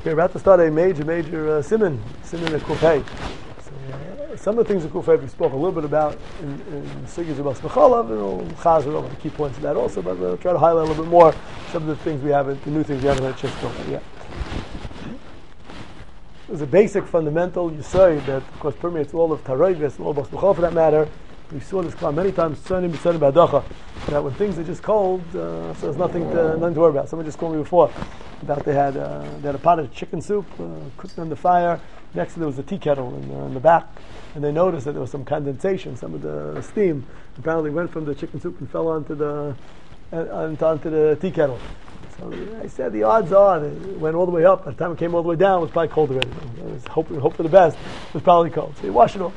Okay, we're about to start a major siman at Kufay. So, some of the things in Kufay we spoke a little bit about in Sigis of Bas B'chalav, and we'll chaz over the key points of that also, but we'll try to highlight a little bit more some of the things we haven't, the new things we haven't had a chance to talk about yet. There's a basic fundamental Yisod that, of course, permeates all of Tarayvis and all of Bas B'chalav for that matter. We saw this cloud many times, that when things are just cold, so there's nothing to worry about. Someone just called me before about they had a pot of chicken soup cooked on the fire. Next to there was a tea kettle in the back, and they noticed that there was some condensation. Some of the steam apparently went from the chicken soup and fell onto the tea kettle. So I said the odds are that it went all the way up. By the time it came all the way down, it was probably cold already. I was hope for the best. It was probably cold. So you wash it off.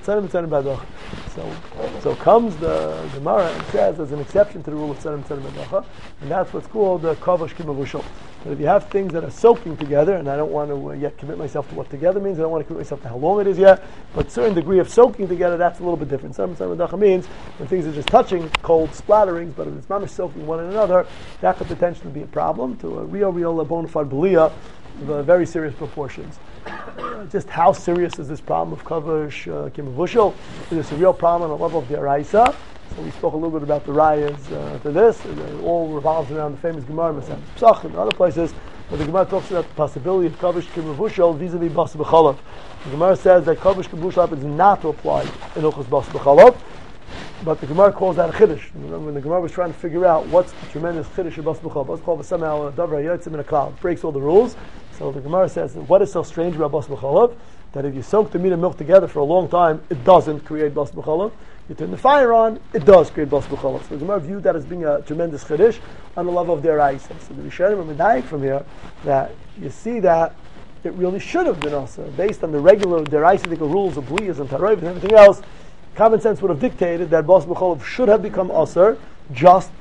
So comes the Gemara and says there's an exception to the rule of Tzadim Badocha, and that's what's called the Kavash Kimavushal. But if you have things that are soaking together, and I don't want to yet commit myself to what together means, I don't want to commit myself to how long it is yet, but a certain degree of soaking together, that's a little bit different. Tzadim Badocha means when things are just touching, cold splatterings, but if it's mamish soaking one another, that could potentially be a problem to a real bona fide belia of very serious proportions. Just how serious is this problem of Kavash Kimavushal? Is this a real problem on the level of the Araisa? So we spoke a little bit about the rayas to this. It all revolves around the famous Gemara, Masechet Pesachim, and other places, where the Gemara talks about the possibility of Kavash Kimavushal vis-a-vis Bas B'chalav. The Gemara says that Kavash Kimavushal is not to apply in Hilchos Bas B'chalav, but the Gemara calls that a chiddush. Remember when the Gemara was trying to figure out what's the tremendous chiddush of Bas B'chalav, Bas B'chalav is somehow a davar yotzim in a cloud, breaks all the rules. So the Gemara says, what is so strange about Bas B'chalav? That if you soak the meat and milk together for a long time, it doesn't create Bas B'chalav. You turn the fire on, it does create Bas B'chalav. So the Gemara viewed that as being a tremendous chiddush on the level of their eyes. So the Rishonim are medayik from here that you see that it really should have been also based on the regular deraisic rules of bliyas and tarayv and everything else. Common sense would have dictated that Bas B'chalav should have become aser just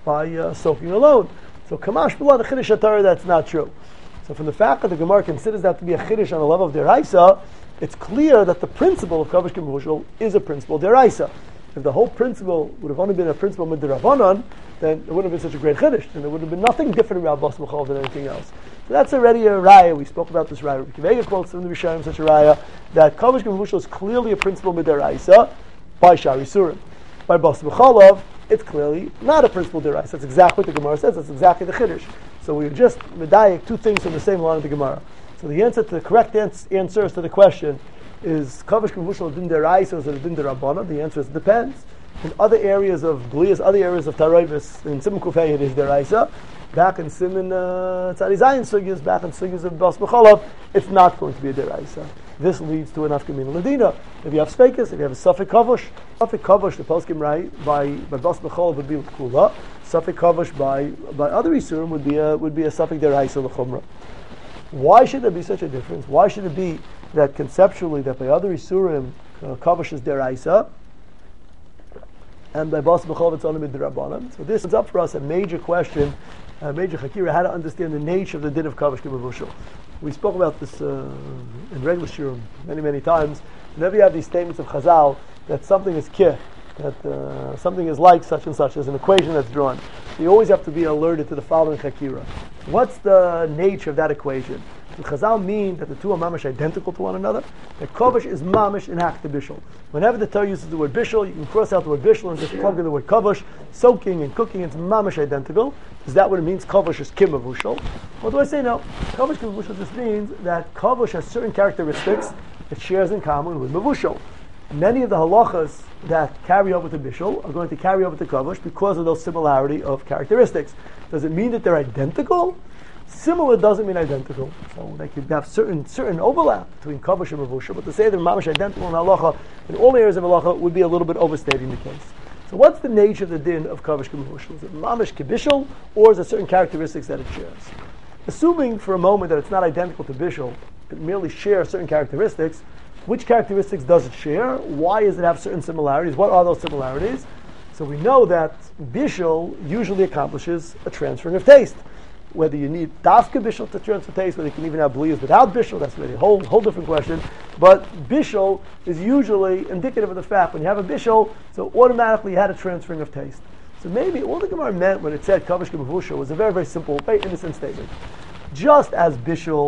by soaking alone. So kamash b'la the chiddush atar, that's not true. So from the fact that the Gemara considers that to be a chiddush on the level of deraisa, it's clear that the principle of Kavash Kimavushal is a principle deraisa. If the whole principle would have only been a principle midrabanan, then it wouldn't have been such a great chiddush, and there would have been nothing different about Bas B'chalav than anything else. So that's already a raya. We spoke about this raya. Kivega quotes from the Rishonim such a raya that Kavash Kimavushal is clearly a principle midaraisa by Shari Surim. By Bas B'chalav, it's clearly not a principle deraisa. That's exactly what the Gemara says. That's exactly the chiddush. So we just medayik two things from the same line of the Gemara. So the answer to the correct answers to the question is Kavash Kimavushal din deraisa or is it din derabana? The answer is it depends. In other areas of bliyas, other areas of tarayvis, in Siman Kufay it is deraisa. Back in Siman Tzadi Zayin Sugis, back in Sugis of Bas B'chalav, it's not going to be a deraisa. This leads to an afkamin ladina. If you have spekas, if you have a suffik kavash, the poskim right by Bas B'chalav would be with kula. Suffik kavash by other isurim would be a suffik deraisa l'chumra. Why should there be such a difference? Why should it be that conceptually that by other isurim kavash is deraisa, and by Bas B'chalav it's only midrabanan? So this is up for us a major question, a major chakira, how to understand the nature of the din of Kavash Kimavushal. We spoke about this in regular shiurim many times. Whenever you have these statements of Chazal that something is kih, that something is like such and such, there's an equation that's drawn. So you always have to be alerted to the following chakira. What's the nature of that equation? Does Chazal mean that the two are mamish identical to one another? That Kavash is mamish in hak to bishul. Whenever the Torah uses the word bishul, you can cross out the word bishul and just plug in the word Kavash. Soaking and cooking, it's mamish identical. Is that what it means? Kavash is kimavushal. What do I say now? Kavash kimavushal just means that Kavash has certain characteristics it shares in common with mavushal. Many of the halachas that carry over to bishul are going to carry over to Kavash because of those similarity of characteristics. Does it mean that they're identical? Similar doesn't mean identical. So they could have certain overlap between Kavash and Mavushal, but to say they're mamish identical in halacha, in all areas of halacha, would be a little bit overstating the case. So what's the nature of the din of Kavash and Mavushal? Is it mamish kibishal, or is it certain characteristics that it shares? Assuming for a moment that it's not identical to bishul, it merely shares certain characteristics, which characteristics does it share? Why does it have certain similarities? What are those similarities? So we know that bishul usually accomplishes a transferring of taste. Whether you need dafka bishul to transfer taste, whether you can even have bliyas without bishul, that's really a whole different question. But bishul is usually indicative of the fact when you have a bishul, so automatically you had a transferring of taste. So maybe all the Gemara meant when it said Kavash Kimavushal was a very simple, very innocent statement. Just as bishul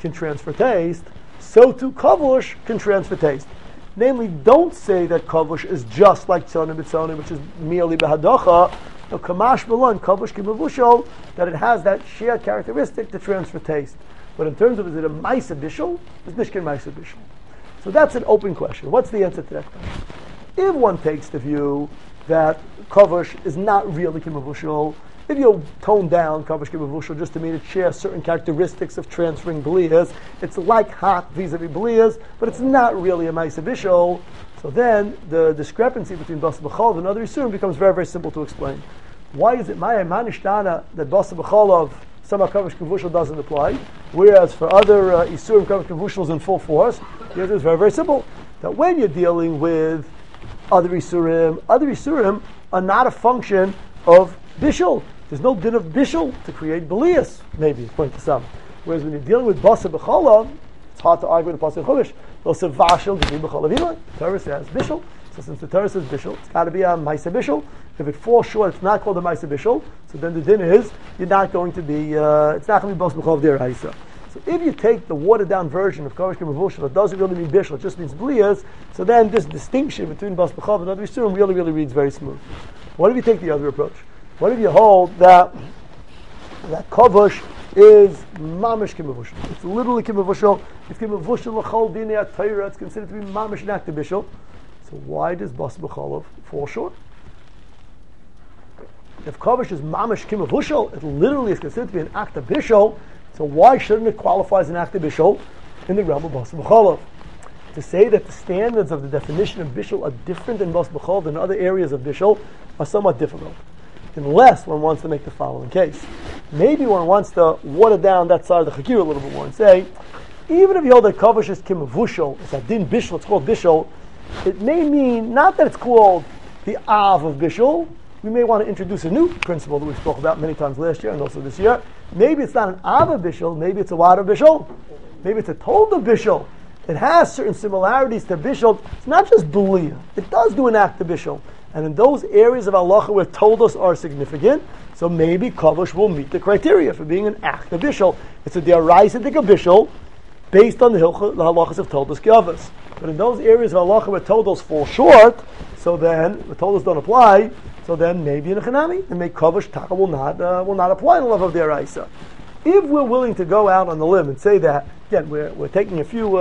can transfer taste, so too kavush can transfer taste. Namely, don't say that kavush is just like tzonim b'tzonim, which is merely behadacha. No, kamash b'lan, kavush kimavushal, that it has that sheer characteristic to transfer taste. But in terms of is it a ma'aseh bishul, it's nishkin ma'aseh bishul. So that's an open question. What's the answer to that question? If one takes the view that kavush is not really kimavushal, if you tone down kavush kimavushal just to mean it shares certain characteristics of transferring bliyas, it's like hot vis-a-vis bliyas, but it's not really a ma'aseh bishul. So then the discrepancy between basa b'chalav and other isurim becomes very, very simple to explain. Why is it manishtana that basa b'chalav some kavush kimavushal doesn't apply, whereas for other isurim kavush kimavushal is in full force? The answer is very, very simple. That when you're dealing with other isurim are not a function of bishul. There's no din of bishul to create belias, maybe, according to some. Whereas when you're dealing with basa b'chalav, it's hard to argue with the pasuk chumash. They'll say vashel g'di b'chalav ilan. The Torah says bishul. So since the Torah says bishul, it's got to be a ma'aseh bishul. If it falls short, it's not called a ma'aseh bishul. So then the din is you're not going to be. It's not going to be basa b'chalav deraisa. So if you take the watered down version of kavush kimavushal, it doesn't really mean bishul, it just means bliyas. So then this distinction between bas b'chalav and other isurim really, really reads very smooth. What if you take the other approach? What if you hold that kavush is mamish kimavushal? It's literally kimavushal. It's kimavushal l'chol dinei Torah. It's considered to be mamish and active bishul. So why does bas b'chalav fall short? If kavush is mamish kimavushal, it literally is considered to be an active bishul. So why shouldn't it qualify as an active bishul in the realm of bas b'chalav? To say that the standards of the definition of bishul are different in bas b'chalav than other areas of bishul are somewhat difficult. Unless one wants to make the following case. Maybe one wants to water down that side of the chakir a little bit more and say, even if you hold that kavush is kimavushal, it's a din bishul, it's called bishul, it may mean not that it's called the av of bishul. We may want to introduce a new principle that we spoke about many times last year and also this year. Maybe it's not an av of bishul, maybe it's a wad of bishul, maybe it's a told of bishul. It has certain similarities to bishul. It's not just b'liya. It does do an act of bishul. And in those areas of halacha where toldos are significant, so maybe kavush will meet the criteria for being an act of bishul. It's a deraisidik of bishul based on the halachas of toldos kiavas. But in those areas of halacha where toldos fall short, so then the toldos don't apply. So then maybe in a chanami, and make kavush taka will not apply in the level of deraisa. If we're willing to go out on the limb and say that, again, we're taking a few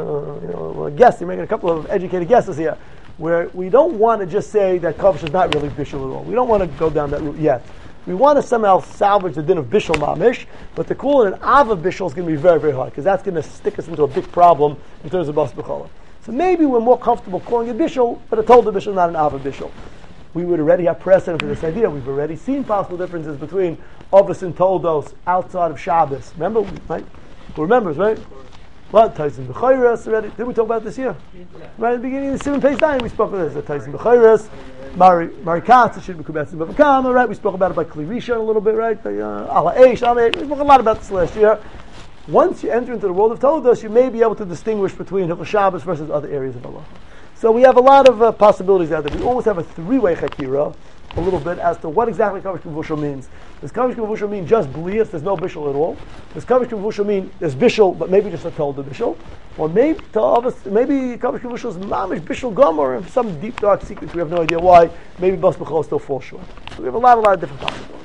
guesses, we're making a couple of educated guesses here, where we don't want to just say that kavush is not really bishul at all. We don't want to go down that route yet. We want to somehow salvage the din of bishul mamish, but to call it an av of bishul is going to be very, very hard, because that's going to stick us into a big problem in terms of bas b'chalav. So maybe we're more comfortable calling it bishul, but a told of bishul, not an av of bishul. We would already have precedent for this idea. We've already seen possible differences between Ovos and Toldos outside of Shabbos. Remember, right? Who remembers, right? What? Tyson B'chayras already. Did we talk about this here? Yeah. Right at the beginning of the 7 page 9, we spoke about this. Tyson B'chayras, Marikatz, it should be Kubetz and Bavakama, right? We spoke about it by Kli Rishon a little bit, right? Ala Eish, we spoke a lot about this last year. Once you enter into the world of Toldos, you may be able to distinguish between Hilchos Shabbos versus other areas of Allah. So we have a lot of possibilities out there. We almost have a 3-way chakira, a little bit, as to what exactly kavush kimavushal means. Does kavush kimavushal mean just bliyas, there's no bishul at all? Does kavush kimavushal mean there's bishul, but maybe just a told the bishul? Or maybe kavush kimavushal is mamish bishul gomer, and some deep dark secrets we have no idea why. Maybe bas b'chol still falls short. So we have a lot of different possibilities.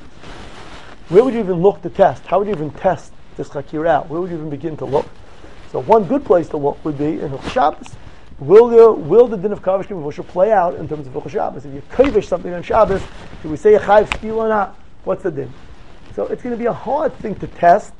Where would you even look to test? How would you even test this chakira out? Where would you even begin to look? So one good place to look would be in Hilchos Shabbos. Will the din of kavush kimavushal play out in terms of Hilchos Shabbos? If you kavish something on Shabbos, do we say a chayv skil or not? What's the din? So it's going to be a hard thing to test.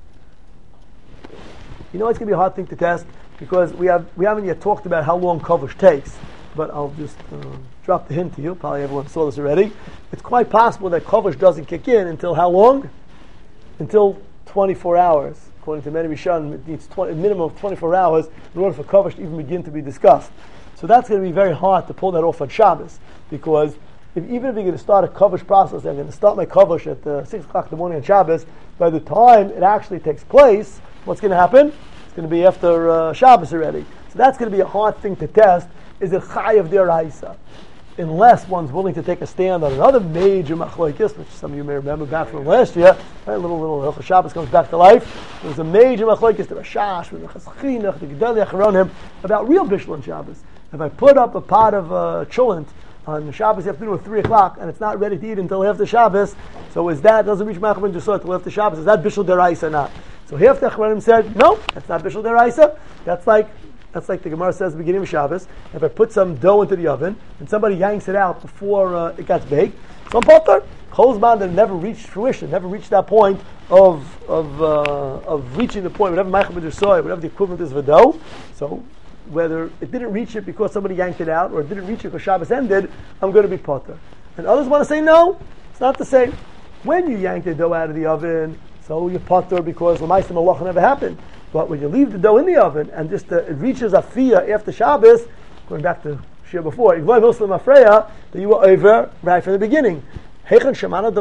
You know it's going to be a hard thing to test because we haven't yet talked about how long kavush takes. But I'll just drop the hint to you. Probably everyone saw this already. It's quite possible that kavush doesn't kick in until how long? Until 24 hours. According to many Rishonim, it needs a minimum of 24 hours in order for kavush to even begin to be discussed. So that's going to be very hard to pull that off on Shabbos, because even if you're going to start a kavush process, I'm going to start my kavush at 6 o'clock in the morning on Shabbos, by the time it actually takes place, what's going to happen? It's going to be after Shabbos already. So that's going to be a hard thing to test. Is it chayav deraisa? unless one's willing to take a stand on another major machlokes, which some of you may remember back from last year, right? Little Hilchos Shabbos comes back to life. There was a major machlokes, the Rashash, the Chaschinuch, the Gedolei Acharonim, about real Bishul on Shabbos. If I put up a pot of cholent on Shabbos afternoon at 3 o'clock and it's not ready to eat until after Shabbos, so doesn't reach Machman Jusot until after Shabbos, is that Bishul Deraisa or not? So half the Acharonim said, no, that's not Bishul Deraisa. That's like the Gemara says at the beginning of Shabbos. If I put some dough into the oven and somebody yanks it out before it gets baked, so I'm potter. Chosban that never reached fruition, never reached that point of reaching the point, whatever Machman Jusot, whatever the equivalent is of a dough. So whether it didn't reach it because somebody yanked it out, or it didn't reach it because Shabbos ended, I'm going to be potter. And others want to say, no, it's not the same. When you yank the dough out of the oven, so you're potter because L'maisa Malacha never happened. But when you leave the dough in the oven and just it reaches Afiyah after Shabbos, going back to Shia before, that you were over right from the beginning. Where do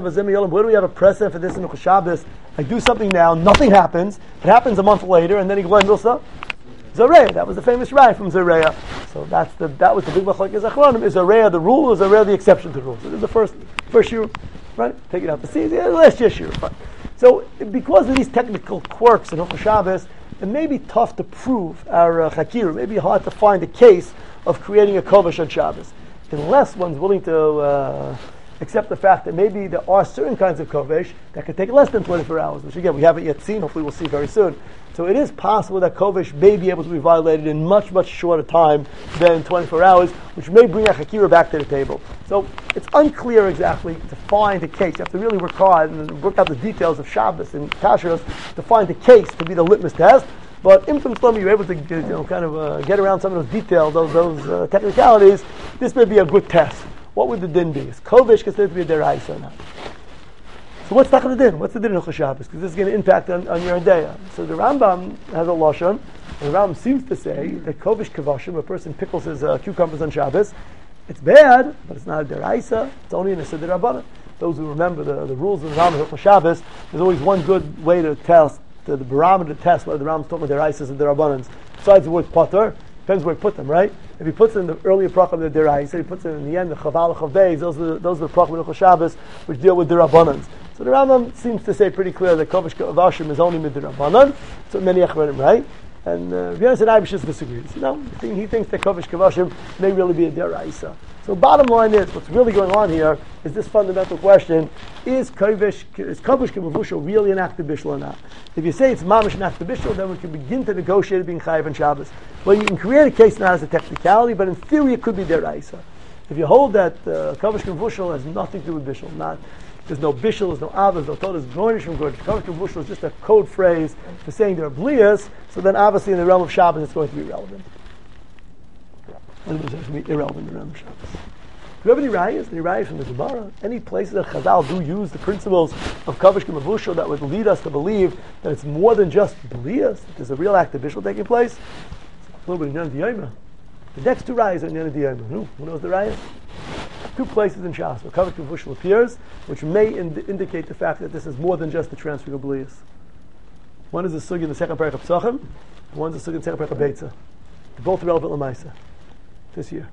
we have a precedent for this in the Shabbos? I do something now, nothing happens. It happens a month later, and then you go and Milsa. Zareya, that was the famous Rai from Zareya. So that was the big machlokes Achronim. Is Zareya the rule, or is Zareya the exception to the rule? So this is the first year, right? Take it out to see. The last year's year. So because of these technical quirks in Hilchos Shabbos, it may be tough to prove our Chakir. It may be hard to find a case of creating a kovesh on Shabbos, unless one's willing to accept the fact that maybe there are certain kinds of kovesh that could take less than 24 hours, which again we haven't yet seen. Hopefully we'll see very soon. So it is possible that kovesh may be able to be violated in much, much shorter time than 24 hours, which may bring a chakira back to the table. So it's unclear exactly to find a case. You have to really work hard and work out the details of Shabbos and Kashrus to find a case to be the litmus test. But in from Shlomo, you're able to get around some of those details, those technicalities. This may be a good test. What would the din be? Is kovesh considered to be a deraisa or not? So what's the din? What's the din in Hilchos Shabbos? Because this is going to impact on your idea. So the Rambam has a lashon, and the Rambam seems to say that kovesh kavashim, a person pickles his cucumbers on Shabbos, it's bad, but it's not a deraisa. It's only in a Siddur Rabbanan. Those who remember the rules of the Rambam Hilchos Shabbos, there's always one good way to test the barometer to test whether the Rambam's talking about deraisas and derabbanans. Besides the word potter, depends where he put them, right? If he puts it in the earlier brachah of the deraisa, he puts it in the end, the chaval chav beis, those are the brachah of Hilchos Shabbos which deal with derabbanans. So the Rambam seems to say pretty clear that kovesh kavashim is only midrabanan. So many achronim, right? And B'yonah and Eibishter disagrees. He thinks that kovesh kavashim may really be a deraisa. So bottom line is, what's really going on here is this fundamental question: is kovesh k'mavushal really an active bishul or not? If you say it's mamish an active bishul, then we can begin to negotiate it being chayiv on Shabbos. Well, you can create a case not as a technicality, but in theory it could be deraisa. If you hold that kovesh k'mavushal has nothing to do with bishul, there's no bishul, there's no avos, there's no todas, goynish from goynish. Kovesh k'mavushal is just a code phrase for saying there are blias. So then, obviously, in the realm of Shabbos, it's going to be relevant. It's going to be irrelevant in the realm of Shabbos. Do you have any rayas? Any rayas from the Gemara? Any places that Chazal do use the principles of kovesh k'mavushal that would lead us to believe that it's more than just blias, that there's a real act of bishul taking place? A little bit in Yonah D'Yoma. The next two rayas are in Yonah D'Yoma. Who knows the rayas? Two places in Shas where kovesh k'mavushal appears, which may indicate the fact that this is more than just the transfer of blias. One is the sugi in the second parak of Psachim, and one is the sugi in the second parak of Beitzah. They're both relevant l'maisa this year.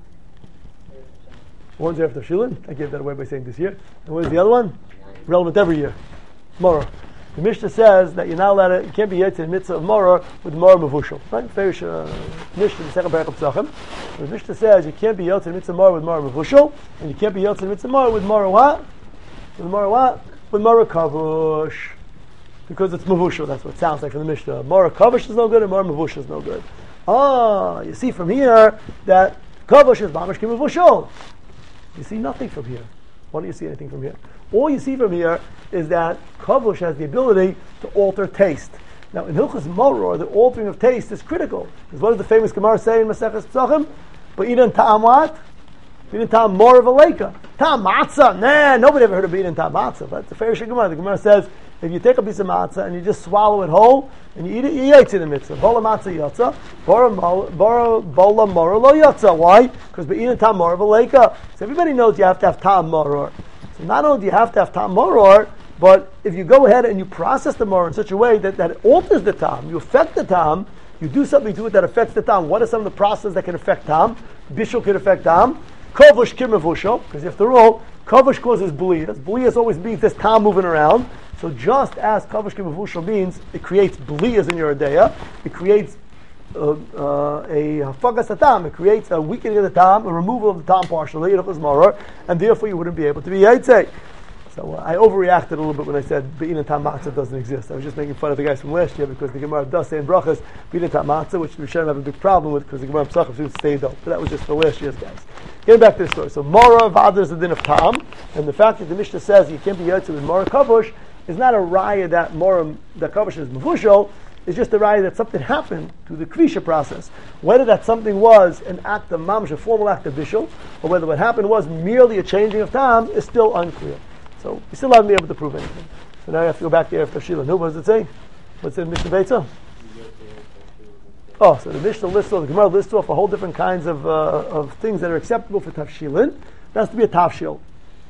One's after Shilin. I gave that away by saying this year. And what is the other one? Relevant every year. Mora. The Mishnah says that you're not allowed to, you can't be yet in the mitzvah of Mora with Mora Mavushal. Right? Farish Mishnah, the second parak of Psachim. The Mishnah says you can't be yet in the mitzvah of Mora with Mora Mavushal, and you can't be yet in the mitzvah of Mora with Mora what? With Mora what? With Mora Kavush. Because it's Mavushal, that's what it sounds like from the Mishnah. Mora Kavush is no good, and Mora Mavushal is no good. You see from here that Kavush is Mamash Kimavushal. You see nothing from here. Why don't you see anything from here? All you see from here is that kavush has the ability to alter taste. Now, in Hilchos Moror, the altering of taste is critical. Because what does the famous Gemara say in Maseches Psachim? Ba'idin ta'am what? Ba'idin ta'am mor of a leka. Ta'am matzah. Nah, nobody ever heard of ba'idin ta'am matzah. That's the Farish Gemara. The Gemara says, if you take a piece of matzah and you just swallow it whole, and you eat it, you eat it in the mitzvah. Bola matzah yotza, bola moror lo yotza. Why? Because ba'idin ta'am mor of a leka. So everybody knows you have to have ta'am moror. So not only do you have to have ta'am moror, but if you go ahead and you process the moror in such a way that it alters the ta'am, you affect the ta'am, you do something to it that affects the ta'am. What are some of the processes that can affect ta'am? Bishul can affect ta'am. Kovush Kirmevushal, because after all, Kovush causes Bliyas. Bliyas always means this tam moving around. So just as Kovush Kirmevushal means, it creates Bliyas in your Adeya, it creates a Hafagas Hatam, it creates a weakening of the tam, a removal of the tam partially, and therefore you wouldn't be able to be Yaitse. So I overreacted a little bit when I said Be'in and Tam Matzah doesn't exist. I was just making fun of the guys from last year because the Gemara does say in Brachas Be'in and Tam Matzah, which we shouldn't have a big problem with because the Gemara Pesachim should stay though. But that was just for last year's guys. Getting back to the story. So Mara V'adar is the din of Tam, and the fact that the Mishnah says you can't be Yotze with Mara Kavush is not a raya that Mara, that Kavush is Mevushal. It's just a raya that something happened to the Kvisha process. Whether that something was an act of Mamash, a formal act of Bishul, or whether what happened was merely a changing of Tam is still unclear. So we still haven't been able to prove anything. So now you have to go back to Erev Tavshilin. Who was it saying? What's in Mishnah Beitzah? Oh, so the Mishnah lists off, the Gemara lists off a whole different kinds of things that are acceptable for Tavshilin. It has to be a Tavshil.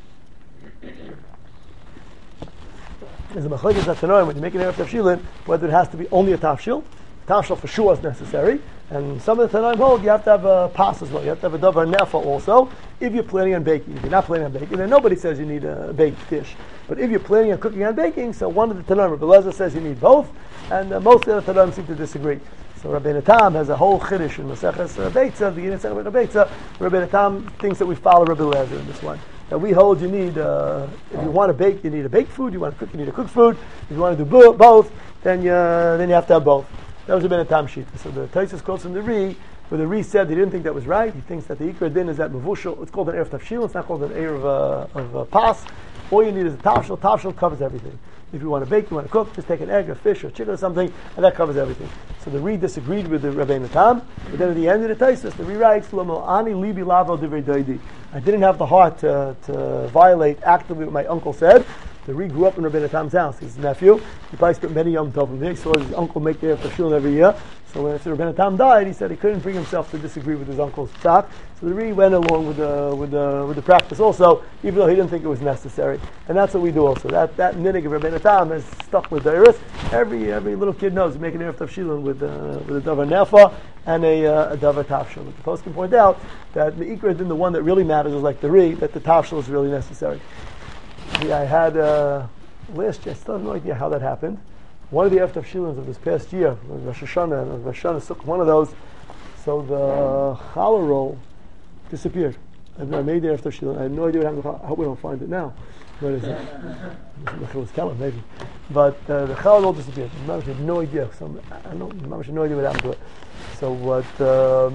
There's a Machlekes Tanoim when you make an Erev Tavshilin, whether it has to be only a Tavshil. Tavshil for sure is necessary. And some of the Tanoim hold you have to have a pas as well. You have to have a davar nefa also if you're planning on baking. If you're not planning on baking, then nobody says you need a baked dish. But if you're planning on cooking and baking, so one of the Tanoim, Rabbi Lezer says you need both, and most of the Tanoim seem to disagree. So Rabbi Natam has a whole chiddush in Maseches Beitza, the Yinetz Rabbi Beitza. Rabbi Natam thinks that we follow Rabbi Lezer in this one. That we hold you need, if you want to bake, you need a baked food. You want to cook, you need a cooked food. If you want to do both, then you have to have both. That was a ben Tam sheet. So the Taisus quotes from the Ri, where the Ri said he didn't think that was right. He thinks that the Ikra din is that Mevushal. It's called an Erev Tavshil. It's not called an Erev of Pas. All you need is a Tavshil. Tavshil covers everything. If you want to bake, you want to cook, just take an egg, a fish, or chicken or something, and that covers everything. So the Ri disagreed with the Rabbeinu Tam, but then at the end of the Taisus, the Ri writes, Ani libi lavo divrei doidi. I didn't have the heart to violate actively what my uncle said. The Ri grew up in Rabbeinu Tam's house. His nephew. He probably spent many Yom Tovim there. He saw his uncle make the Erev Tavshilin every year. So when after Rabbeinu Tam died, he said he couldn't bring himself to disagree with his uncle's psak. So the Ri went along with the practice also, even though he didn't think it was necessary. And that's what we do also. That minig of Rabbeinu Tam has stuck with the Eretz. Every little kid knows to make an Erev Tavshilin with a davar nefa and a davar tavshil. But the post can point out that the Ikra din, the one that really matters, is like the Ri, that the tavshil is really necessary. Yeah, I had last year, I still have no idea how that happened. One of the Erev Tavshilins of this past year, Rosh Hashanah, one of those, so the challah roll disappeared. I made the Erev Tavshilin. I had no idea what happened. I hope we don't find it now. What is it? It was Keller, maybe. But the challah roll disappeared. I had no idea. I had no idea what happened to it. So what the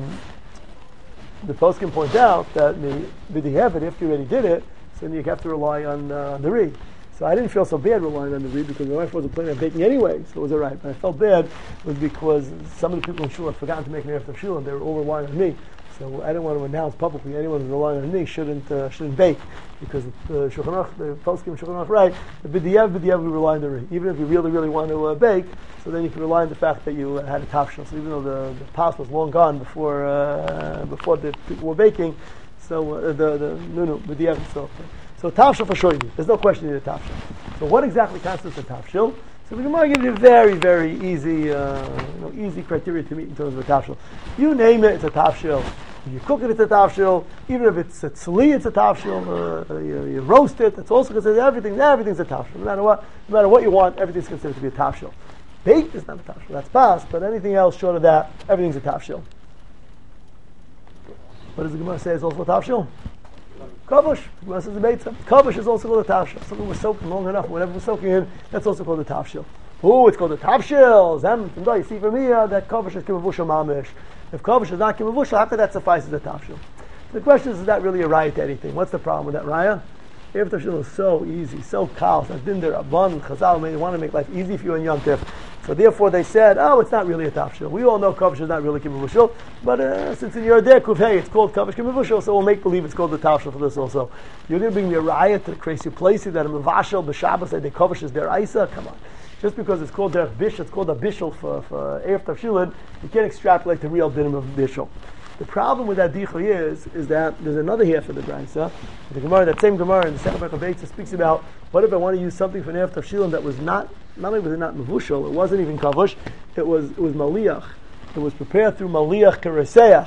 poskim point out that the have it after you already did it, so then you have to rely on the Ri. So I didn't feel so bad relying on the Ri because my wife wasn't planning on baking anyway, so it was all right. But I felt bad was because some of the people in Shul had forgotten to make an Erev Tavshilin and they were all relying on me. So I didn't want to announce publicly anyone who's relying on me shouldn't bake because the poskim Shulchan Aruch write the b'diyev we rely on the Ri. Even if you really want to bake, so then you can rely on the fact that you had a tavshil. So even though the pas was long gone before the people were baking, so b'diyev and so forth. So tavshil for sure you need. There's no question you need a tavshil. So what exactly constitutes a tavshil? So the Gemara gives you a very, very easy criteria to meet in terms of a tavshil. You name it, it's a tavshil. If you cook it, it's a tavshil. Even if it's a tzli, it's a tavshil. You roast it, it's also considered everything's a tavshil. No matter what you want, everything's considered to be a tavshil. Baked is not a tavshil. That's pas, but anything else short of that, everything's a tavshil. What does the Gemara say is also a tavshil? Kavush. Kavush is also called a tavshil. Something was soaking long enough, whatever was soaking in, that's also called a tavshil. Oh, it's called a tavshil. You see from here that kavush is kimavushal mamish. If kavush is not kimavushal, how could that suffice as a tavshil? The question is that really a raya to anything? What's the problem with that raya? Erev Tavshilin is so easy, so kal. So din der Rabban, Chazal, they want to make life easy for you in Yom Tov. So therefore they said, it's not really a tavshil. We all know kavush is not really kimavushal, but since in your day, hey, it's called kavush kimavushal, so we'll make believe it's called the tavshil for this also. You're going to bring me a raya to the crazy place that a mavashal b'Shabbos say the kavush is der Isa? Come on. Just because it's called der bish, it's called a bishul for Erev Tavshilin, you can't extrapolate the real dinim of bishul. The problem with that dichoy is that there's another half of the brayso. The Gemara, that same Gemara in the second Parak of Beitza speaks about what if I want to use something for an Erev Tavshilin that was not only was it not mevushal, it wasn't even kavush, it was maliach. It was prepared through maliach kereseach.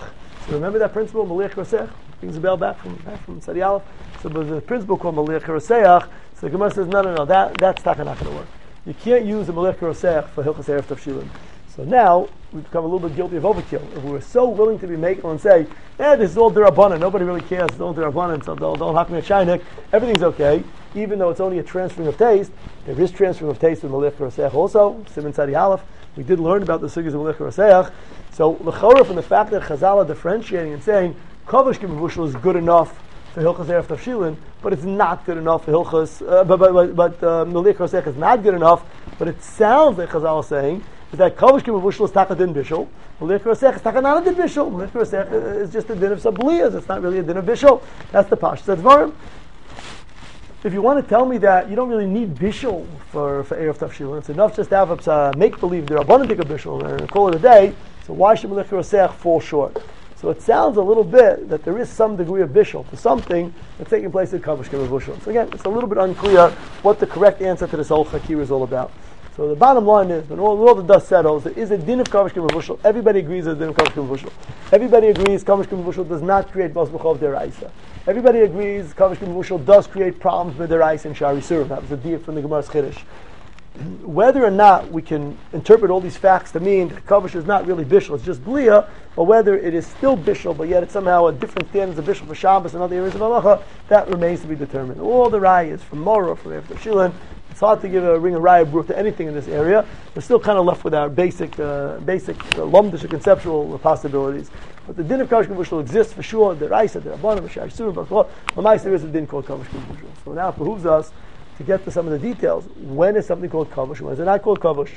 So remember that principle, Maliach Roseach? Brings the bell back from Sadi Aleph. So there's a principle called Maliach Roseach. So the Gemara says, no, that's not going to work. You can't use a Maliach Roseach for Hilchos Erev Tavshilin. So now we've become a little bit guilty of overkill. If we were so willing to be makel and say, this is all D'Rabbanan, nobody really cares, it's all D'Rabbanan, so don't hack me a shaynik, everything's okay, even though it's only a transferring of taste. There is transferring of taste with Maliach Roseach also, Siman Tzadi Aleph. We did learn about the sugyas of Maliach Roseach. So l'chora, from the fact that Chazal are differentiating and saying Kavash Kimavushal is good enough for Hilchos Erev Tavshilin, but it's not good enough for Hilchos. But Maliach Roseach is not good enough. But it sounds like Chazal is saying is that Kavash Kimavushal is taka din bishul, Maliach Roseach is taka not a din bishul. Maliach Roseach is just a din of sabliyas. It's not really a din of bishul. That's the Pash Tzadvarim. If you want to tell me that you don't really need bishul for Erev Tavshilin, it's enough just to have a make-believe there are abundant of bishul and call it a day, so why should Maliach Roseach fall short? So it sounds a little bit that there is some degree of bishul to something that's taking place in Kavash Kimavushal. So again, it's a little bit unclear what the correct answer to this whole Chakir is all about. So the bottom line is, when all the dust settles, there is a din of Kavash Kimavushal. Everybody agrees there's a din of Kavash Kimavushal. Everybody agrees Kavash Kimavushal does not create Bas B'chov Deraisa. Everybody agrees Kavash Kimavushal does create problems with Deraisa and Shari Surim. That was the deal from the Gemara's Chiddush. Whether or not we can interpret all these facts to mean that Kavash is not really Bishul, it's just Bliya, or whether it is still Bishul, but yet it's somehow a different standards of Bishul for Shabbos and other areas of Halacha, that remains to be determined. All the rayas from Morah, from Erev Tavshilin, it's hard to give a ring of raya brut to anything in this area. We're still kind of left with our basic lumdish conceptual possibilities. But the din of Kavash Kimavushal exists for sure. The Raisa, the Rabbanim, the Shai Surim, but there is a din called Kavash Kimavushal. So now it behooves us to get to some of the details. When is something called Kavash? When is it not called Kavash?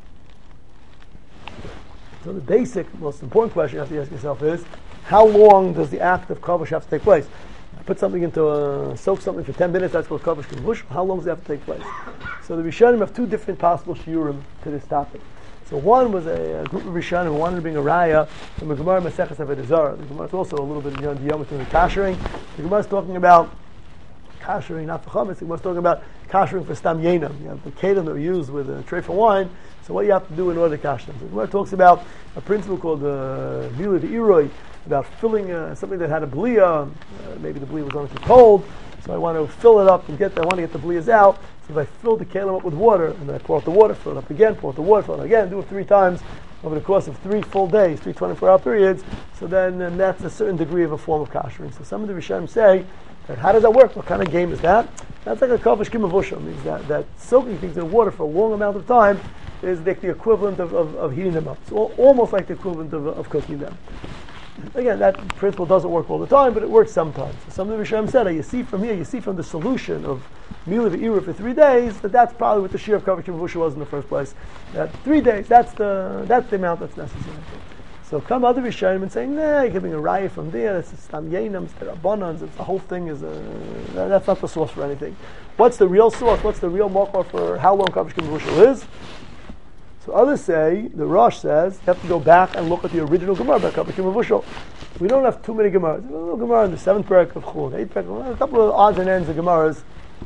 So the basic, most important question you have to ask yourself is, how long does the act of Kavash have to take place? Put something soak something for 10 minutes, that's called Kavash Kimavushal. How long does it have to take place? So the Rishonim have two different possible shiurim to this topic. So one was a group of Rishonim who wanted to bring a raya from the Gemara Maseches Avodah Zarah. The Gemara is also a little bit the yom between the kashering. The Gemara is talking about kashering, not for chametz. The Gemara is talking about kashering for stam yenam. You have the kelim that we use with a tray for wine. So what you have to do in order to kasher them. So the Gemara talks about a principle called the Vila V'iroi, about filling something that had a bliya. Maybe the bliya was on too cold, so I want to fill it up and I want to get the bliyas out. So if I fill the kelim up with water, and then I pour out the water, fill it up again, pour out the water, fill it again, do it 3 times over the course of 3 full days, 3 24-hour periods, so then that's a certain degree of a form of kashering. So some of the Rishonim say, that how does that work? What kind of game is that? That's like a Kavash Kimavushal, means that soaking things in water for a long amount of time is like the equivalent of heating them up. It's almost like the equivalent of cooking them. Again, that principle doesn't work all the time, but it works sometimes. So some of the Rishonim said, you see from the solution of Mila V'ira for 3 days, that's probably what the shear of Kavash Kimavushal was in the first place. That 3 days, that's the amount that's necessary. So come other Rishonim and say, you're giving a raya from there, it's Stam Yenam, it's the Rabbanans, the whole thing is that's not the source for anything. What's the real source? What's the real marker for how long Kavash Kimavushal is? So others say, the Rosh says, you have to go back and look at the original Gemara about Kavash Kimavushal. We don't have too many Gemaras. There's a little Gemara in the 7th parak of Chul, 8th parak, a couple of odds and ends of Gemaras.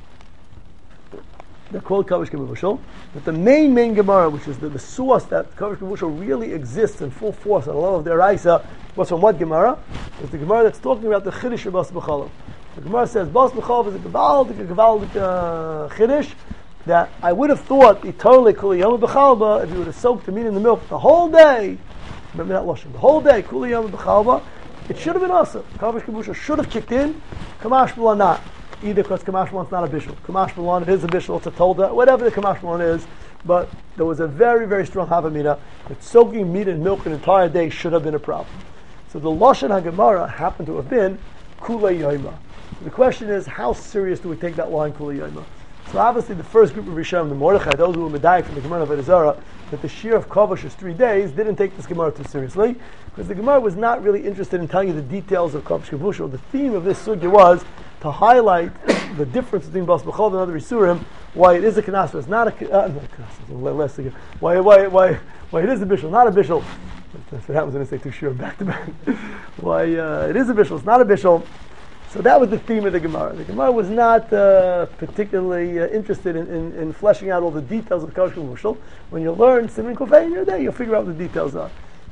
They're called Kavash Kimavushal. But the main Gemara, which is the source that Kavash Kimavushal really exists in full force on the level of the Araisa, was from what Gemara? It's the Gemara that's talking about the Chiddush of Bas B'chalav. The Gemara says, Bas B'chalav is a Gevaldik Chiddush, that I would have thought, eternally, Kuli Yom B'chalba, if you would have soaked the meat in the milk the whole day, remember that Lashon, the whole day, Kuli Yom B'chalba, it should have been awesome. Kavash Kimavushal should have kicked in, Kamash B'la not. Either because Kamash B'lan is not a bishul. Kamash B'lan, it is a bishul, it's a tolda, whatever the Kamash B'lan is, but there was a very, very strong havamina that soaking meat and milk an entire day should have been a problem. So the Lashon HaGemara happened to have been Kulei Yoima. The question is, how serious do we take that line, Kulei Yoima? So obviously the first group of Rishonim, the Mordechai, those who were Medayik from the Gemara of Avodah Zarah, that the shear of Kavash is 3 days, didn't take this Gemara too seriously, because the Gemara was not really interested in telling you the details of Kavash Kimavushal. The theme of this sugya was to highlight the difference between Bas B'chalav and other Isurim, why it is a Knas, it's not a Knas, why it is a Bishul, not a Bishul. That's what happens when I say 2 shiur back to back. Why it is a Bishul, it's not a Bishul. So that was the theme of the Gemara. The Gemara was not particularly interested in fleshing out all the details of Kavash Kimavushal. When you learn Siman Kufay in your day, you'll figure out what the details are.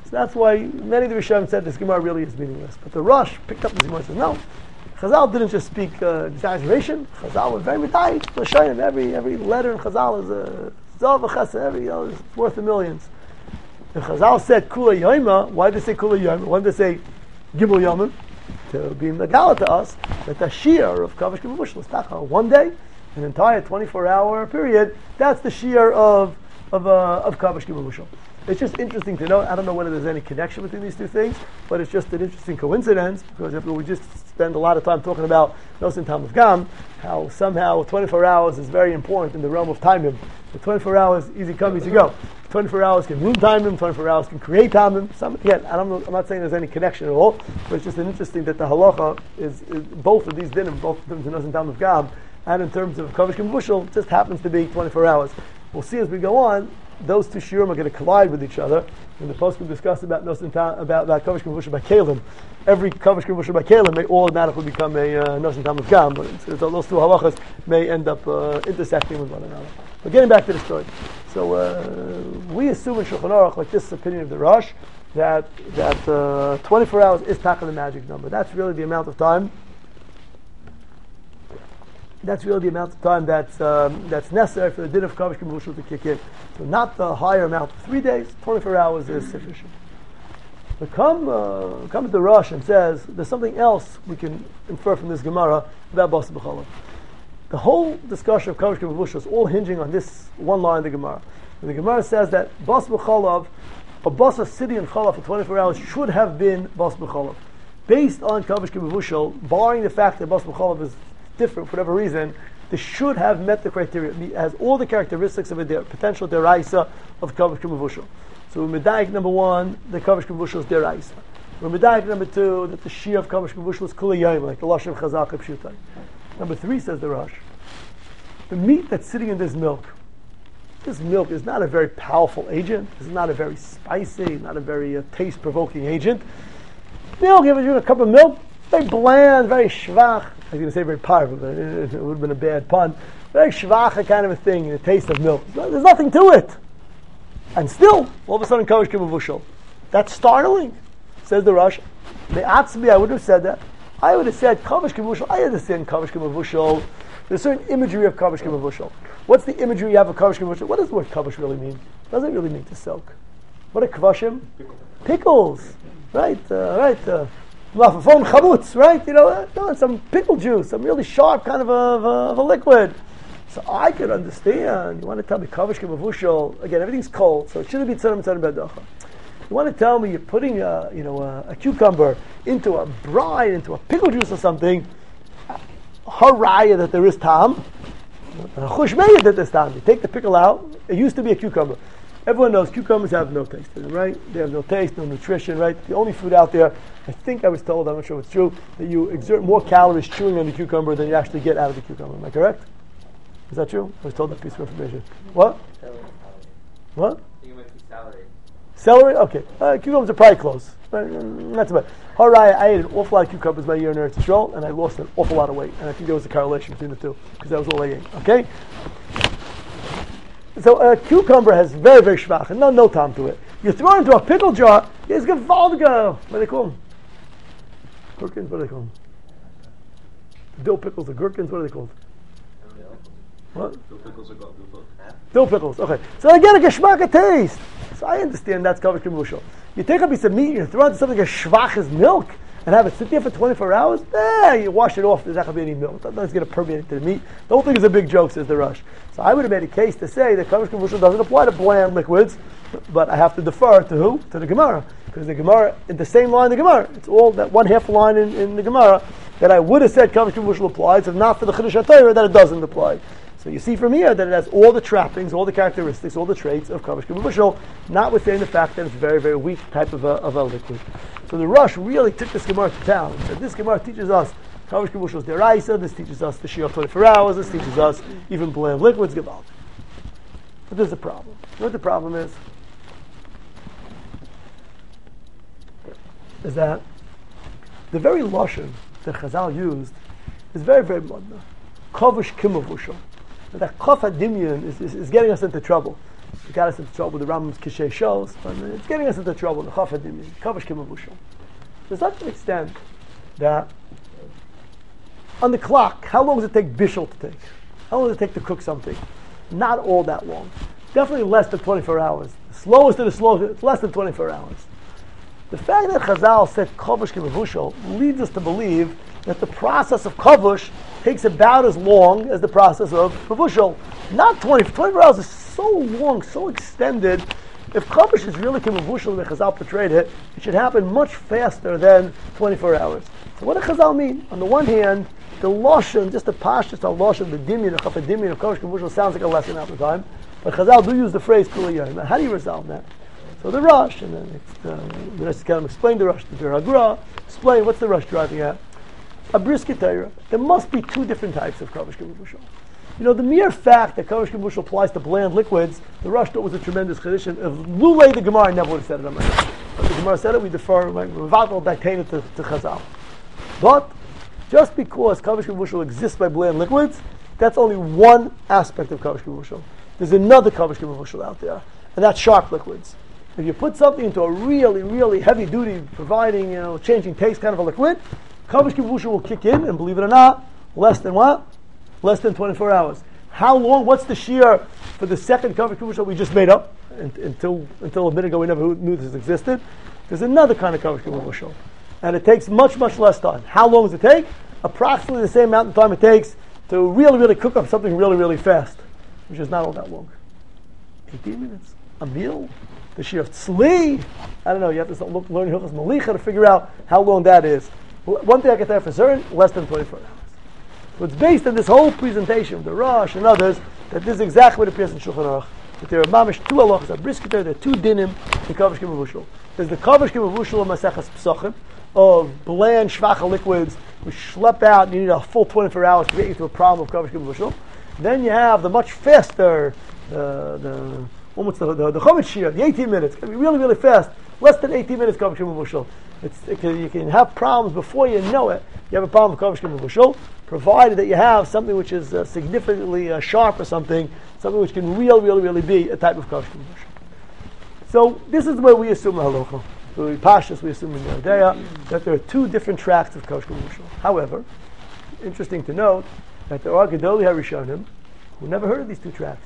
So that's why many of the Rishonim said this Gemara really is meaningless. But the Rosh picked up this Gemara and says, no, Chazal didn't just speak exaggeration. Chazal was very medayik. Every letter in Chazal is a zav chesed. It's worth the millions. If Chazal said Kula Yoima, why did they say Kula Yoima? Why did they say Gimel Yomim? To be megala to us that the shiur of Kavash Kivavushal is taka one day, an entire 24-hour period. That's the shiur of Kavash Kivavushal. It's just interesting to know. I don't know whether there's any connection between these two things, but it's just an interesting coincidence because if we just spend a lot of time talking about Nosin Tam of Gam, how somehow 24 hours is very important in the realm of timing. The 24 hours, easy come, easy go. 24 hours can ruin timing, 24 hours can create timing. Again, I'm not saying there's any connection at all, but it's just interesting that the halacha is both of these dinim, both in terms of Nosin Tam of Gam and in terms of Kavash Kivavushal, just happens to be 24 hours. We'll see as we go on. Those two shiurim are going to collide with each other. When the post will discuss about Nosin Tam, about Kavash Kivavushal by Kalim, every Kavash Kivavushal by Kalim may automatically become a Nosin Tam of Gam, but those two halachas may end up intersecting with one another. But getting back to the story, so we assume in Shulchan Aruch, like this opinion of the Rosh, that 24 hours is taka the magic number. That's really the amount of time. That's really the amount of time that's necessary for the din of Kavash Kivavushal to kick in. So not the higher amount of 3 days, 24 hours is sufficient. But comes the Rosh and says, there's something else we can infer from this Gemara about Basa B'Chalav. The whole discussion of Kavash Kivavushal is all hinging on this one line of the Gemara. And the Gemara says that Basa B'Chalav, a Basa sitting in Chalav for 24 hours should have been Basa B'Chalav. Based on Kavash Kivavushal, barring the fact that Basa B'Chalav is different for whatever reason, this should have met the criteria. It has all the characteristics of a potential deraisa of Kavash Kivavushal. So Medayik number one, the Kavash Kivavushal is deraisa. Medayik number two, that the shiur of Kavash Kivavushal is Kula Yayim, like the Lashon Chazak Pshutai. Number three, says the Rosh, the meat that's sitting in this milk is not a very powerful agent. It's not a very spicy, not a very taste-provoking agent. Milk, if you drink a cup of milk, very bland, very shvach. I was going to say very powerful, but it would have been a bad pun. Very shvacha kind of a thing, the taste of milk. There's nothing to it. And still, all of a sudden, Kavash Kivavushal. That's startling, says the Rosh. I would have said that. I would have said Kavash Kivavushal. I understand Kavash Kivavushal. There's certain imagery of Kavash Kivavushal. What's the imagery you have of Kavash Kivavushal? What does the word Kavash really mean? It doesn't really mean to soak. What are Kvashim? Pickles. Right? Mafafon chavutz, right? Some pickle juice, some really sharp kind of a liquid. So I could understand. You want to tell me Kavash Kivavushal, again, everything's cold, so it shouldn't be tzadam bedacha. You want to tell me you're putting a cucumber into a brine, into a pickle juice or something, haraya that there is tam, chushmeya that there's tam. You take the pickle out, it used to be a cucumber. Everyone knows cucumbers have no taste in them, right? They have no taste, no nutrition, right? The only food out there, I think I was told, I'm not sure if it's true, that you exert more calories chewing on the cucumber than you actually get out of the cucumber. Am I correct? Is that true? I was told that piece of information. What? What? I think it might be celery. Celery? Okay. Cucumbers are probably close. Not too bad. Alright, I ate an awful lot of cucumbers my year in Eretz Yisrael, and I lost an awful lot of weight. And I think there was a correlation between the two, because that was all I ate. Okay? So a cucumber has very, very shvach, and no time to it. You throw it into a pickle jar, it's gewaltige. What do they call them? Gherkins? What do they call them? Dill pickles or gherkins? What are they called? What? Dill pickles are called dill pickles. Okay. So they get a geschmack taste. So I understand that's Kavash Kivavushal. You take a piece of meat, you throw it into something as shvach as milk, and have it sit there for 24 hours, you wash it off, there's not going to be any milk. It's going to permeate into the meat. The whole thing is a big joke, says the Rosh. So I would have made a case to say that Kavash Kivavushal doesn't apply to bland liquids, but I have to defer to who? To the Gemara. Because the Gemara, in the same line, the Gemara, it's all that one half line in the Gemara, that I would have said Kavash Kivavushal applies, if not for the Chiddush HaTorah, that it doesn't apply. So you see from here that it has all the trappings, all the characteristics, all the traits of Kavash Kivavushal, notwithstanding the fact that it's a very, very weak type of a liquid. So the Rosh really took this Gemara to town. He said, this Gemara teaches us Kavash Kivavushal is deraisa, this teaches us the shiur of 24 hours, this teaches us even bland liquids, gewalt. But there's a problem. You know what the problem is? Is that the very lashon that Chazal used is very, very modern. Kavash Kivavushal. That Kaf HaDimyon is getting us into trouble. It got us into trouble with the Rambam's Kishay shows, but it's getting us into trouble. The Chaf HaDimyon, Kavash Kimavushal. To such an extent that on the clock, how long does it take bishul to take? How long does it take to cook something? Not all that long. Definitely less than 24 hours. The slowest of the slowest, it's less than 24 hours. The fact that Chazal said Kavash Kimavushal leads us to believe that the process of Kavush takes about as long as the process of Mavushal. Not 24 hours is so long, so extended. If Kavush is really Kimavushal, the Chazal portrayed it, it should happen much faster than 24 hours. So what does Chazal mean? On the one hand, the Lashon, just the Pashtus on Lashon, the Dimyon, the Chaf HaDimyon of Kavash Kimavushal sounds like a lesson all the time. But Chazal do use the phrase Kula Yom. How do you resolve that? So the Rosh, and then the rest of explain the Rosh, the Bir Hagra, explain what's the Rosh driving at. A brisket Torah. There must be two different types of Kavash Kimavushal. You know, the mere fact that Kavash Kimavushal applies to bland liquids, the Rosh thought was a tremendous tradition. If Lulei the Gemara never would have said it on my own. But the Gemara said it, we defer, we dictate it to Chazal. But just because Kavash Kimavushal exists by bland liquids, that's only one aspect of Kavash Kimavushal. There's another Kavash Kimavushal out there, and that's sharp liquids. If you put something into a really, really heavy duty, providing, changing taste kind of a liquid, Kavash Kimavushal will kick in, and believe it or not, less than what? Less than 24 hours. How long? What's the shear for the second Kavash Kimavushal we just made up? Until a minute ago we never knew this existed. There's another kind of Kavash Kimavushal, and it takes much, much less time. How long does it take? Approximately the same amount of time it takes to really, really cook up something really, really fast, which is not all that long. 18 minutes. A meal. The shear of tzli. I don't know. You have to learn Hilchos Malicha to figure out how long that is. One thing I can tell you for certain, less than 24 hours. So it's based on this whole presentation of the Rosh and others that this is exactly what appears in Shulchan Aruch. That there are mamish two halachas, a brisket, there are two dinim in Kavash Kimavushal. There's the Kavash Kimavushal of Maseches Pesachim, of bland shvacha liquids which schlep out and you need a full 24 hours to get you to a problem of Kavash Kimavushal. Then you have the much faster, the Chometz Shir, the 18 minutes. It's going to be really, really fast. Less than 18 minutes Kavash Kimavushal. You can have problems before you know it. You have a problem with Kavash Kimavushal, provided that you have something which is significantly sharp or something which can really be a type of Kavash Kimavushal. So this is the way we assume halacha. So we pashas, we assume in the Yerdea that there are two different tracks of Kavash Kimavushal. However, interesting to note that there are Gedolei HaRishonim who never heard of these two tracks,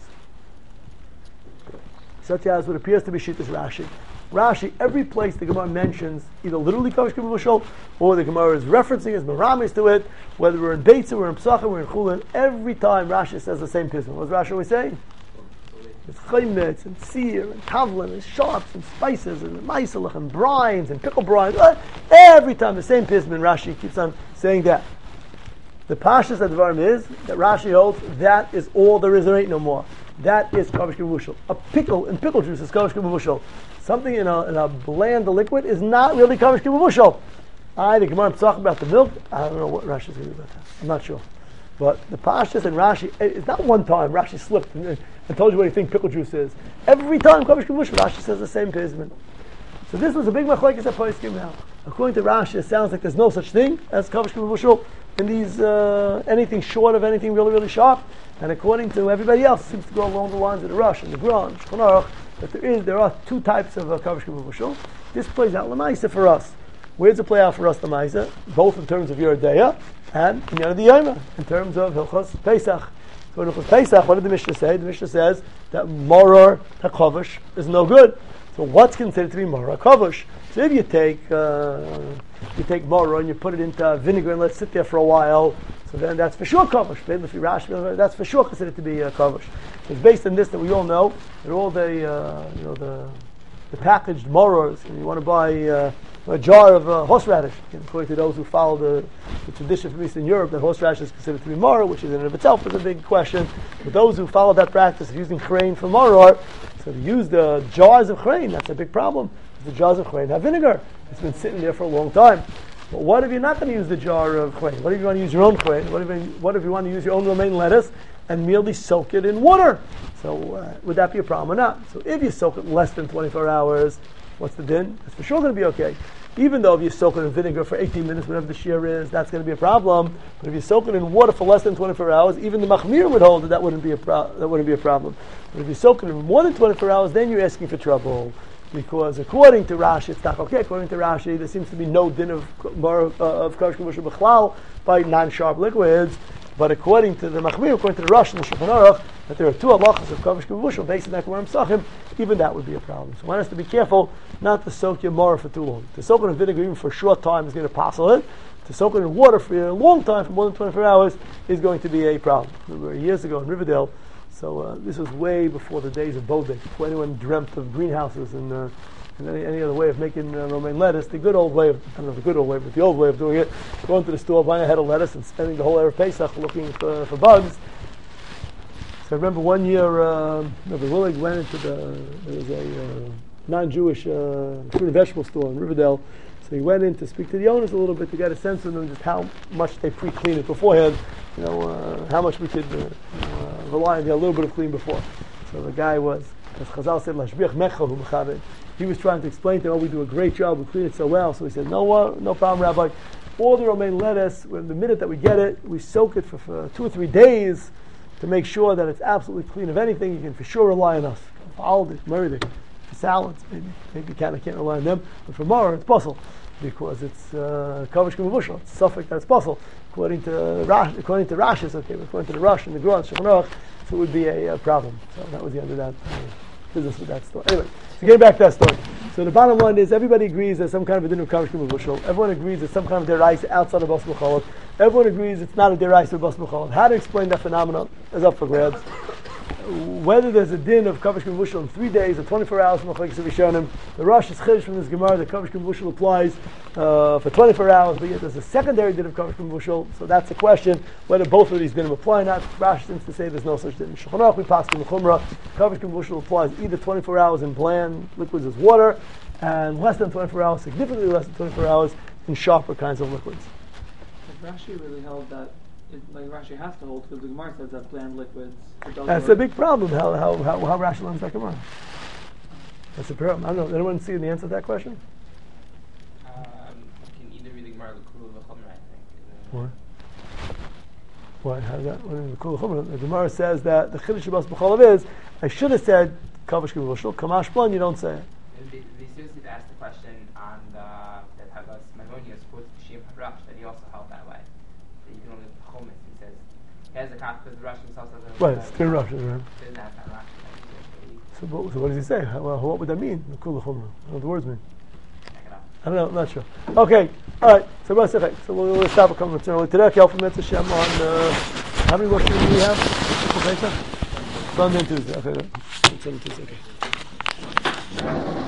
such as what appears to be Shittas Rashi. Rashi, every place the Gemara mentions either literally Kavash Kimavushal or the Gemara is referencing as Meramis to it, whether we're in Beitzah, we're in Pesachim, we're in Chulin, every time Rashi says the same pism. What does Rashi always say? It's chaymetz and seer and tavlin and sharps and spices and maisalach and brines and pickle brines. Every time the same pism, Rashi keeps on saying that. The pashas of the Dvarim is that Rashi holds that is all there is, there ain't no more. That is Kavash Kimavushal. A pickle in pickle juice is Kavash Kimavushal. Something in a bland liquid is not really Kavash Kimavushal. The Gemara talking about the milk. I don't know what Rashi is going to do about that. I'm not sure. But the pashas and Rashi, it's not one time Rashi slipped and told you what he thinks pickle juice is. Every time Kavash Kimavushal, Rashi says the same pizmin. So this was a big machlekes at Poskim now. According to Rashi, it sounds like there's no such thing as Kavash Kimavushal in these anything short of anything really, really sharp. And according to everybody else, it seems to go along the lines of the Rosh and the Gra and Shulchan Aruch, that there are two types of Kavash Kimavushal. This plays out Lamaisa for us. Where does it play out for us, Lamaisa? Both in terms of Yeridea and in Yonah D'Yoma, in terms of Hilchos Pesach. So in Hilchos Pesach, what did the Mishnah say? The Mishnah says that Maror HaKavash is no good. So what's considered to be Maror HaKavash? So if you take Maror and you put it into vinegar and let it sit there for a while, so then that's for sure Kavash. That's for sure considered to be Kavash. It's based on this that we all know. They're all the packaged Marors. And you want to buy a jar of horseradish. According to those who follow the tradition from Eastern Europe, that horseradish is considered to be maror, which is in and of itself is a big question. But those who follow that practice of using chrein for maror, so to use the jars of chrein, that's a big problem. The jars of chrein have vinegar. It's been sitting there for a long time. But what if you're not going to use the jar of chrein? What if you want to use your own chrein? What if you want to use your own romaine lettuce and merely soak it in water? So would that be a problem or not? So if you soak it less than 24 hours, what's the din? It's for sure going to be okay. Even though if you soak it in vinegar for 18 minutes, whatever the shear is, that's going to be a problem. But if you soak it in water for less than 24 hours, even the machmir would hold that wouldn't be a problem. But if you soak it in more than 24 hours, then you're asking for trouble. Because according to Rashi, it's not okay. According to Rashi, there seems to be no din of kavish kavusha b'chlal by non-sharp liquids. But according to the Machmir, according to the Rosh and the Shulchan Aruch, that there are two halachas of kavish kavusha based on that Gemara Pesachim, even that would be a problem. So one has to be careful not to soak your maror for too long. To soak it in vinegar even for a short time is going to passel it. To soak it in water for a long time, for more than 24 hours, is going to be a problem. Remember, years ago in Riverdale, so this was way before the days of Bodek, before anyone dreamt of greenhouses and any other way of making romaine lettuce. The good old way, I don't know the good old way, but the old way of doing it, going to the store, buying a head of lettuce and spending the whole Erev Pesach looking for bugs. So I remember one year, Rabbi Willig went into there was a non-Jewish fruit and vegetable store in Riverdale. So he went in to speak to the owners a little bit to get a sense of them, just how much they pre-clean it beforehand, how much we could rely on a little bit of clean before. So the guy was, as Chazal said, Lashbiach Mechahu Mechabed. He was trying to explain to him, we do a great job, we clean it so well. So he said, no problem, Rabbi. All the romaine lettuce, the minute that we get it, we soak it for 2 or 3 days to make sure that it's absolutely clean of anything. You can for sure rely on us. For aldi, meridik, for salads, maybe I can't rely on them. But for maror, it's possible because it's kavish k'mavushal. It's suffix that it's possible. According to Rashi, it's okay. But according to the Rosh and the Gra and Shulchan Aruch, so it would be a problem. So that was the end of that business with that story. Anyway, so getting back to that story. So the bottom line is everybody agrees there's some kind of a din of kavish k'mavushal. Everyone agrees there's some kind of deraisa outside of bas b'cholot. Everyone agrees it's not a deraisa of bas b'cholot. How to explain that phenomenon is up for grabs. Whether there's a din of kavish k'mavushal in 3 days or 24 hours from Machlekes Rishonim, the Rosh is chiddush from this Gemara that kavish k'mavushal applies for 24 hours, but yet there's a secondary din of kavish k'mavushal. So that's the question whether both of these dinim apply or not. Rosh seems to say there's no such din. In Shulchan Aruch we pass in the Chumrah, kavish k'mavushal applies either 24 hours in bland liquids as water, and less than 24 hours, significantly less than 24 hours in sharper kinds of liquids. Rashi really held that. Like Rashi has to hold because the Gemara says that bland liquids. That's a big problem. How Rashi learns that Gemara? That's a problem. I don't know. Anyone see the answer to that question? You can either read the Gemara or the Kul V'Chomer, I think. Why? How is that? The Kul V'Chomer. The Gemara says that the Chiddush Bas B'Cholav is. I should have said Kavish K'Mavushal. Kamash Blan. You don't say it. The students asked the question on that Hagas Maimonius quotes Shem Hadrash that he also held that way. That you can only chometz. He says he has a copy because the Russian himself says. Right, it's still Russian, right? Didn't have that Russian. So what does he say? What would that mean? The Kul V'Chomer. I don't know what the words mean. I don't know. I'm not sure. Okay. All right. So we'll stop a couple minutes early today. I'll from Mitzvah Shem on how many work days do we have? Sunday and Tuesday. Okay. Sunday and Tuesday. Okay.